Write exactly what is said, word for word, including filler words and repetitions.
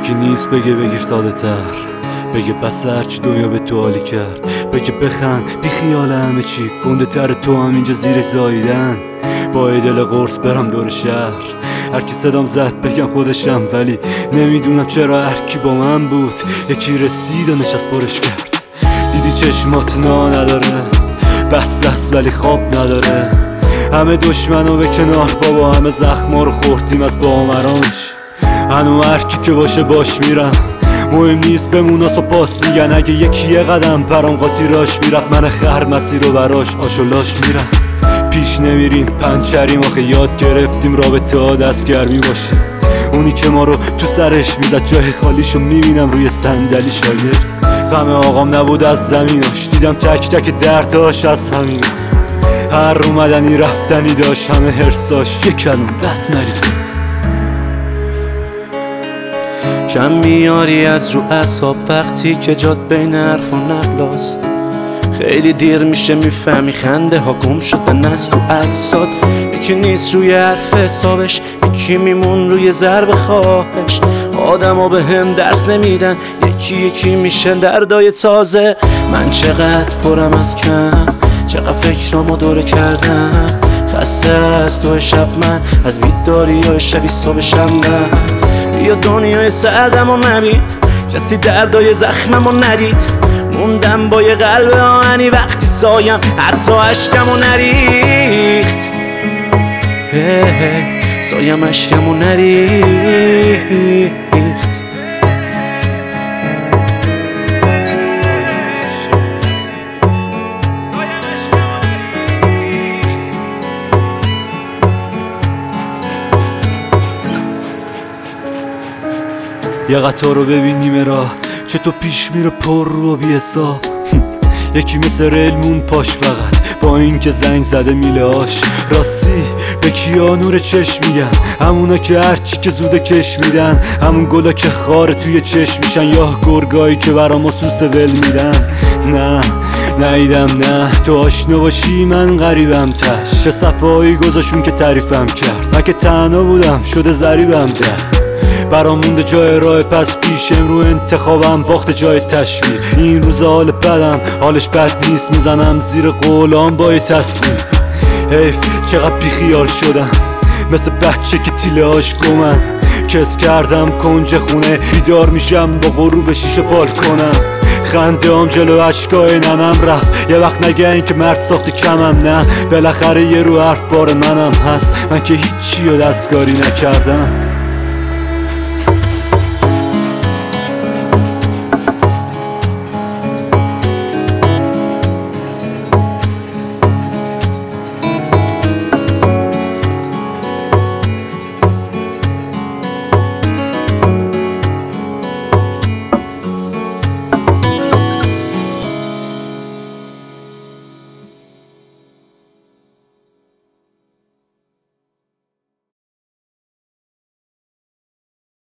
یکی نیست بگه بگیر ساده تر، بگه بس هرچی دنیا به تو حالی کرد، بگه بخند بی خیال همه چی گنده تر، تو هم اینجا زیر زاییدن با ای دل قرص برم دور شهر. هر کی صدام زد بگم خودشم، ولی نمیدونم چرا هر کی با من بود یکی رسید و نشست برش کرد. دیدی چشمات نا نداره، بس است ولی خواب نداره، همه دشمنو به کنار بابا، همه زخما رو خوردیم از بامرانش. هنو هر کی که باشه باش میرم، مهم نیست بموناس و پاس میگن، اگه یکی یه قدم پرام قاطی راش میرفت، من خر مسیر رو براش آشولاش میرم. پیش نمیریم پنچریم آخه یاد گرفتیم رابطه ها دستگرمی باشه، اونی که ما رو تو سرش میزد جای خالیشو میبینم روی صندلی شاگرد. غم آقام نبود از زمیناش، دیدم تک تک درداش از همین است، هر اومدنی رفتنی داشت، همه حرساش یک کلم بس مریضید. کم میاری از رو اعصاب وقتی که جات بین حرف و نقلاست، خیلی دیر میشه میفهمی خنده ها گم شده نست و اجساد. یکی نیست روی حرف حسابش، یکی میمون روی ضرب خواهش، آدم ها به هم درس نمیدن، یکی یکی میشن دردای تازه. من چقدر پرم از کم، چقدر فکرامو دوره کردم، خسته از تو شب من، از بیداری های شبی صبح شمدم. یا دنیای سردم و نبید، کسی دردای زخمم و ندید، موندم با یه قلب آهنی وقتی سایم حتی عشقم و نریخت. سایم عشقم و نریخت. یه قطار رو ببینیم راه چطور پیش میره پر رو بی حساب، یکی مثل ریلمون پاش فقط با این که زنگ زده میله هاش. راستی به کیا نور چشم میگن، همونا که هرچی که زوده کش میدن، همون گلا که خاره توی چشم میشن، یا گرگایی که برا ما سوسه ول میدن. نه نیدم نه تو آشنا باشی من غریبم تش، چه صفایی گذاشون که تعریفم کرد، من که تنها بودم شده ضریبم در، برام مونده جای راه پس پیش، امرو انتخابم باخت جای تشویر. این روز حال بدم حالش بد نیست، میزنم زیر قولام با یه تصویر. حیف چقدر بیخیال شدم مثل بچه که تیله هاش گمن، کس کردم کنج خونه بیدار میشم با غروب شیشه بالکنم. خنده هم جلو عشقای ننم رفت، یه وقت نگه که مرد ساختی کمم، نه بالاخره یه رو حرف بار منم هست، من که هیچی رو دستکاری نکردم.